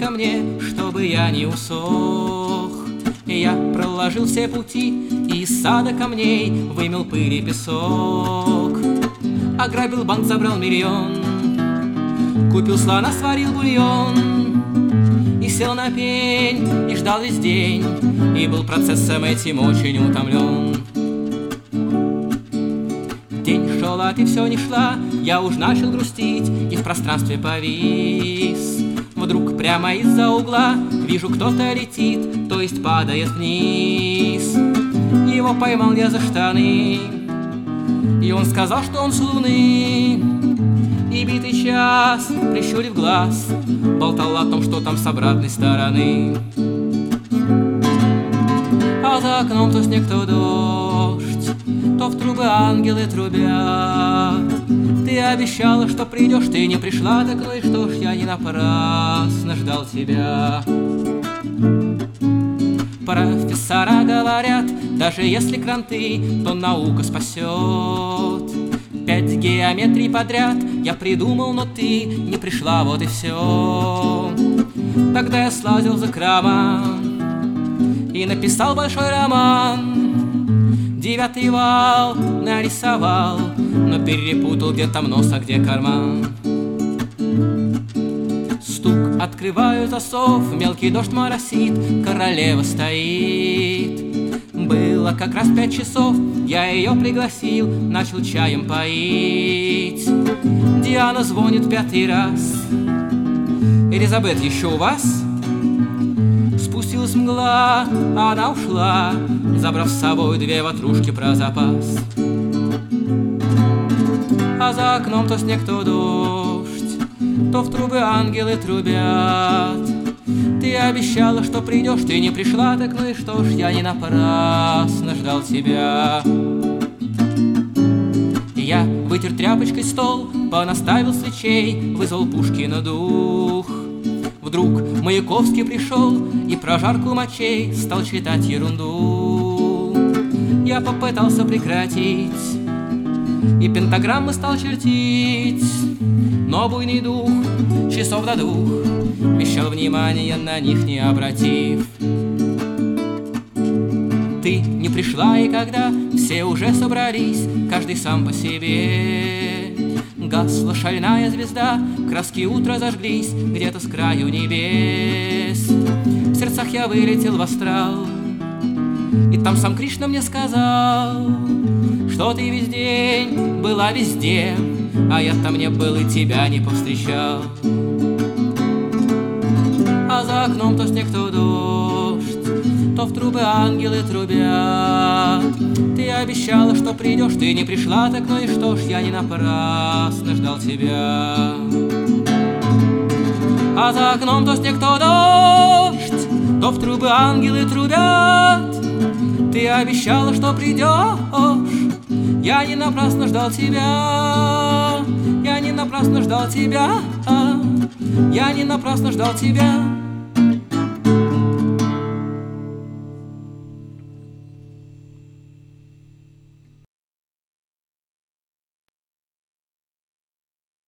ко мне, чтобы я не усох. И я проложил все пути, и из сада камней вымел пыль и песок. Ограбил банк, забрал миллион, купил слона, сварил бульон. И сел на пень, и ждал весь день, и был процессом этим очень утомлен. День шел, а ты все не шла, я уж начал грустить и в пространстве повис. Вдруг прямо из-за угла вижу, кто-то летит, то есть падает вниз. Его поймал я за штаны, и он сказал, что он с луны. И битый час, прищурив глаз, болтал о том, что там с обратной стороны. А за окном то снег, то дождь, то в трубы ангелы трубят. Ты обещала, что придешь, ты не пришла, так ну и что ж, я не напрасно ждал тебя. Профессора говорят, даже если кранты, то наука спасет. 5 геометрий подряд я придумал, но ты не пришла, вот и все. Тогда я слазил за крама и написал большой роман. 9 вал нарисовал, но перепутал, где там нос, а где карман. Стук, открываю засов, мелкий дождь моросит, королева стоит. Было как раз 5 часов, я ее пригласил, начал чаем поить. Диана звонит 5-й раз. Элизабет, еще у вас? Спустилась мгла, она ушла, забрав с собой 2 ватрушки про запас. А за окном то снег, то дождь, то в трубы ангелы трубят. Ты обещала, что придешь, ты не пришла, так ну и что ж, я не напрасно ждал тебя. Я вытер тряпочкой стол, понаставил свечей, вызвал Пушкина дух. Вдруг Маяковский пришел и про жарку мочей стал читать ерунду. Я попытался прекратить и пентаграммы стал чертить, но буйный дух часов до 2 вещал, внимания на них не обратив. Ты не пришла, и когда все уже собрались, каждый сам по себе, гасла шальная звезда, краски утра зажглись где-то с краю небес. В сердцах я вылетел в астрал, и там сам Кришна мне сказал, что ты весь день была везде, а я там не был и тебя не повстречал. А за окном то снег, то дождь, то в трубы ангелы трубят. Ты обещала, что придешь, ты не пришла, так ну и что ж, я не напрасно ждал тебя. А за окном то снег, то дождь, то в трубы ангелы трубят. Ты обещала, что придешь, я не напрасно ждал тебя. Я не напрасно ждал тебя, я не напрасно ждал тебя.